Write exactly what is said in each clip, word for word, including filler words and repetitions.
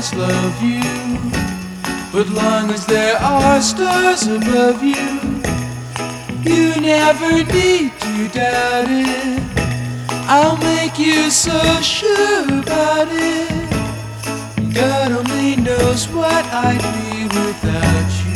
planets love you, but long as there are stars above you, you never need to doubt it. I'll make you so sure about it. God only knows what I'd be without you.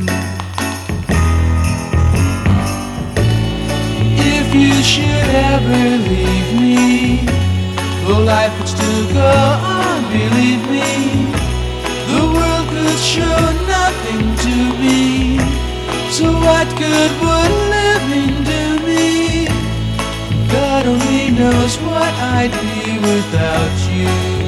If you should ever leave me, though life would still go on, believe me, the world could show nothing to me. So what good would living do me? God only knows what I'd be without you.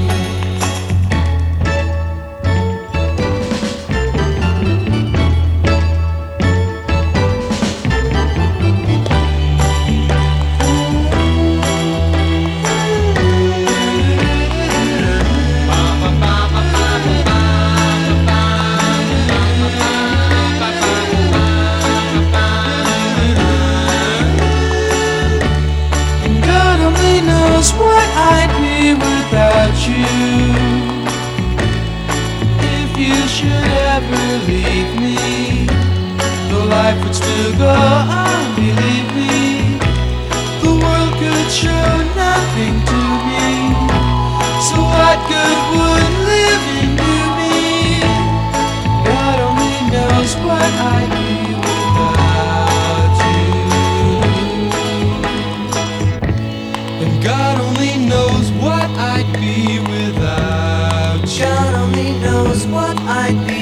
What I'd be without you. If you should ever leave me, though life would still go on, believe me, the world could show nothing to me. So what good would living do me? God only knows what I'd be without you. And God only knows what I'd be without you. God only knows what I'd be